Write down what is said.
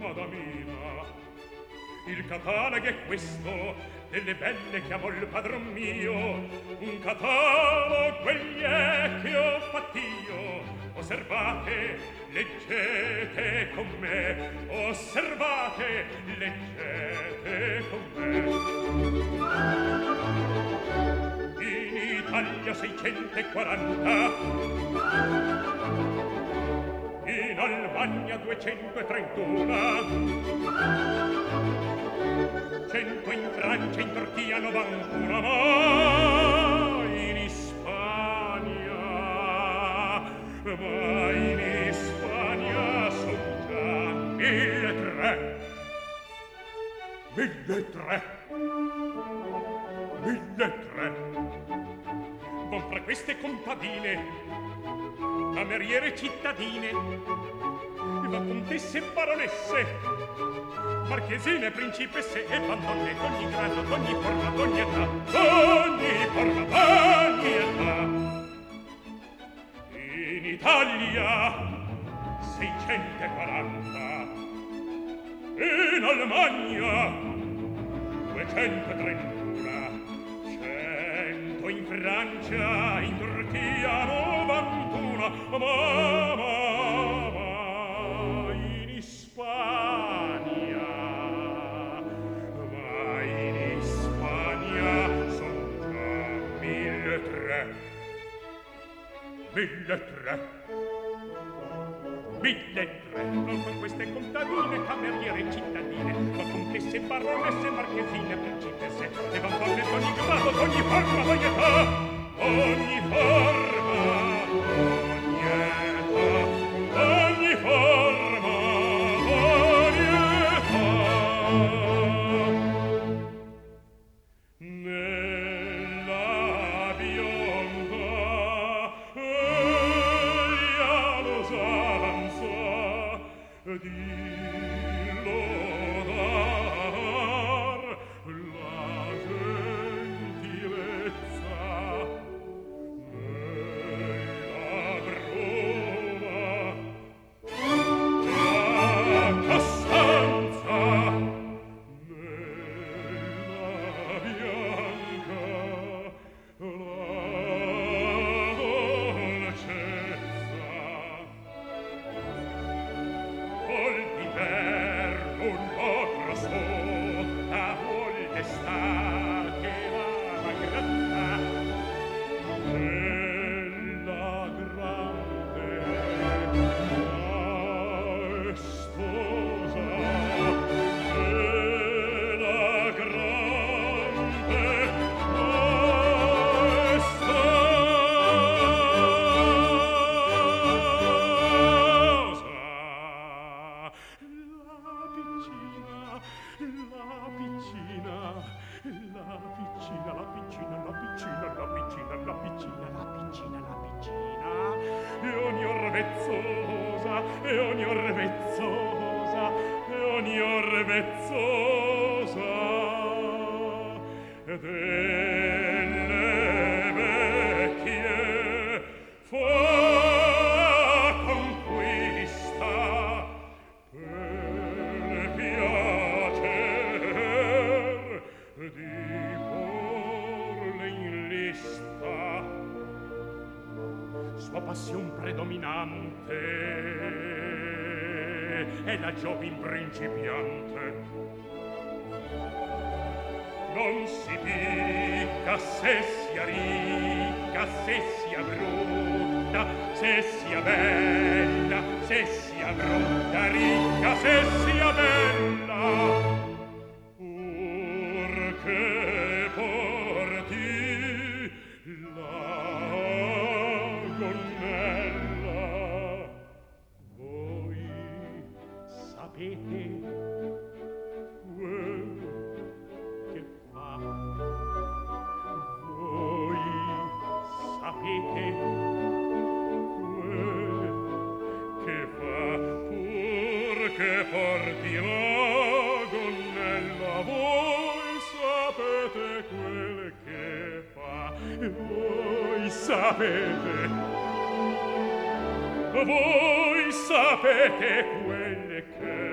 Madamina, il catalogo è questo delle belle che amò il padron mio, un catalogo quegli è che ho fatt'io. Osservate, leggete con me, osservate, leggete con me. In Italia 640, in Albania 231, 100 in Francia, in Turchia 91, ma in Ispania son già 1.300. 1.300. Con fra queste contadine, cameriere cittadine, va contesse e baronesse, marchesine, principesse e bambonne d'ogni grado, d'ogni forma, d'ogni età, d'ogni forma, d'ogni età. In Italia 640, in Almagna 231, 100 in Francia, in Turchia 91, ma in Ispania son già 1.300. 1.300. Con queste contadine, cameriere cittadine, ma contesse, baronesse, marchesine, principesse e bambonne d'ogni grado, d'ogni forma, d'ogni età, ogni forma, ogni età, ogni forma, ogni età. Nella bionda di lodar la gentilezza nella broma, la costanza nella bianca, la dolcezza. Vuol d'inverno un otro sota, vuol d'estate la gratta, nella grande maestosa, nella grande maestosa. E ogni orvezzosa, e ogni orvezzosa, e ogni orvezzosa, e delle vecchie fa conquista per piacer di porle in lista. Sua passion predominante è la giovin principiante. Non si dica se sia ricca, se sia brutta, se sia bella, se sia brutta, ricca, se sia bella. Purché porti la gonnella. Voi sapete quel che fa. Voi sapete quel che fa. Purché porti la gonnella. Voi sapete quel che fa. Voi sapete. Voi sapete quel che